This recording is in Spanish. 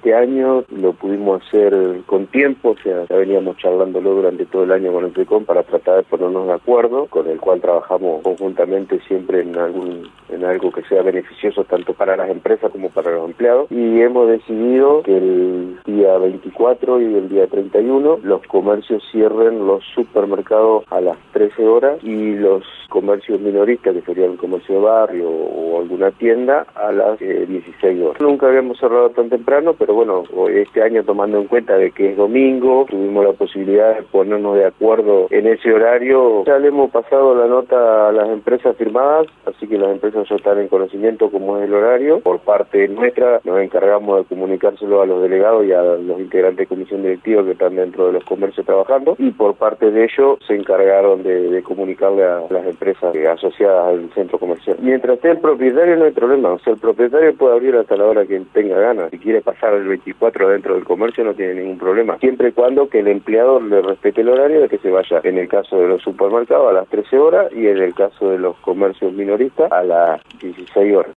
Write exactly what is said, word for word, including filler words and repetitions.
Este año lo pudimos hacer con tiempo, o sea, ya veníamos charlándolo durante todo el año con el SECOM para tratar de ponernos de acuerdo, con el cual trabajamos conjuntamente siempre en algún en algo que sea beneficioso tanto para las empresas como para los empleados, y hemos decidido que el día veinticuatro y el día treinta y uno los comercios cierren los supermercados a las trece horas y los comercios minoristas, que serían el comercio de barrio o alguna tienda, a las eh, dieciséis horas. Nunca habíamos cerrado tan temprano, pero bueno, este año, tomando en cuenta de que es domingo, tuvimos la posibilidad de ponernos de acuerdo en ese horario. Ya le hemos pasado la nota a las empresas firmadas, así que las empresas ya están en conocimiento cómo es el horario. Por parte nuestra nos encargamos de comunicárselo a los delegados y a los integrantes de comisión directiva que están dentro de los comercios trabajando, y por parte de ellos se encargaron de, de comunicarle a las empresas asociadas al centro comercial. Mientras esté el propietario no hay problema, o sea, el propietario puede abrir hasta la hora que tenga ganas. Si quiere pasar el veinticuatro dentro del comercio no tiene ningún problema, siempre y cuando que el empleado le respete el horario de que se vaya, en el caso de los supermercados a las trece horas y en el caso de los comercios minoristas a las dieciséis horas.